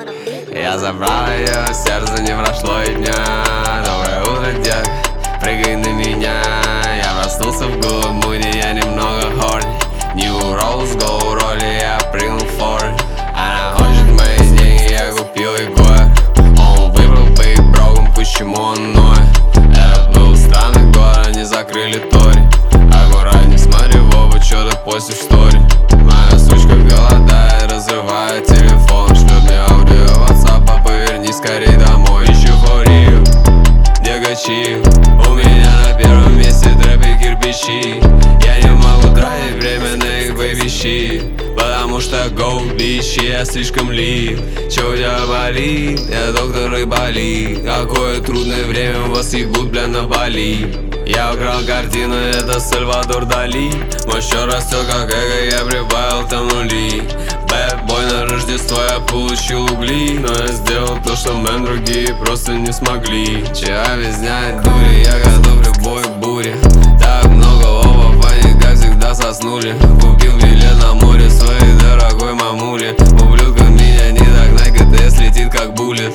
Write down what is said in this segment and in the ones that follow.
Я забрал ее, сердце не прошло и дня. Доброе утро, детка, прыгай на меня. Я проснулся в голом муде, я немного хорни. New Rose Gold роли, я прыгнул в форы. Она хочет мои деньги, я купил ей кое. Он выбрал быть броком, почему он ноет? Это был странный год, они закрыли тори. Аккуратней смотри в оба, что ты постишь в стори. Моя сучка голодает, разрывает телефон. Шлет мне аудио WhatsApp, поверни скорей домой. Ищу форию, дегачи. У меня на первом месте трэпы кирпичи. Я не могу тратить время на их вещи, потому что go bitch, я слишком лид. Чё у тебя болит? Я доктор Айболит. Какое трудное время, вас ебут, бля, на Бали. Я украл картину, это Сальвадор Дали. Мой счет растет как эго, я прибавил там нули. Бэд-бой на Рождество, я получил угли. Но я сделал то, что мэн другие просто не смогли. Чего объяснять дури, я готов к любой буре. Так много лобов, они как всегда соснули. Купил билет на море своей дорогой мамуле. Ублюдка меня не догнать, ГТС летит как буллет.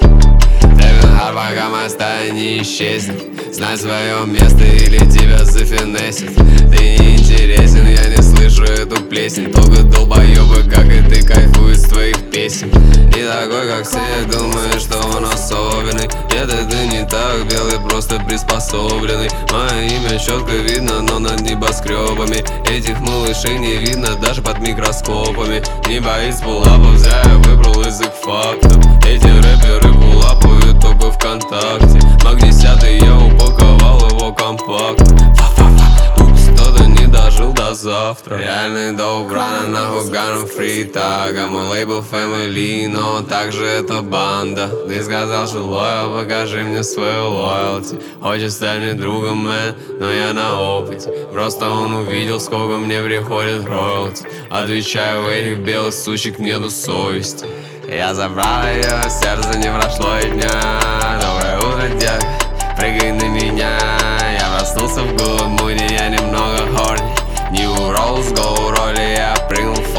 Пока моя стая не исчезнет. Знай свое место или тебя зафинесит. Ты не интересен, я не слышу эту плесень. Только долбоебы, как и ты, кайфуют с твоих песен. Не такой, как все, думаешь, что он особенный. Нет, ты не так белый, просто приспособленный. Мое имя четко видно, но над небоскребами. Этих малышей не видно даже под микроскопами. Не боится пулапов, зря я выбрал язык фактов. Эти рэперы пулапают только ВКонтакте. Маг-10, я упаковал его компактно. Упс, кто-то не дожил до завтра. Реальный доуп, рано нахуй ганом фритага. Мой лейбл Family, но также это банда. Ты сказал, что лоял, покажи мне свою лоялти. Хочешь стать мне другом, мэн, но я на опыте. Просто он увидел, сколько мне приходит роялти. Отвечаю, у этих белых сучек нету совести. Я забрал ее, сердце не прошло и дня. Доброе утро, детка, прыгай на меня. Я проснулся в голом муде, я немного хорни. New Rose Gold роли, я прыгнул в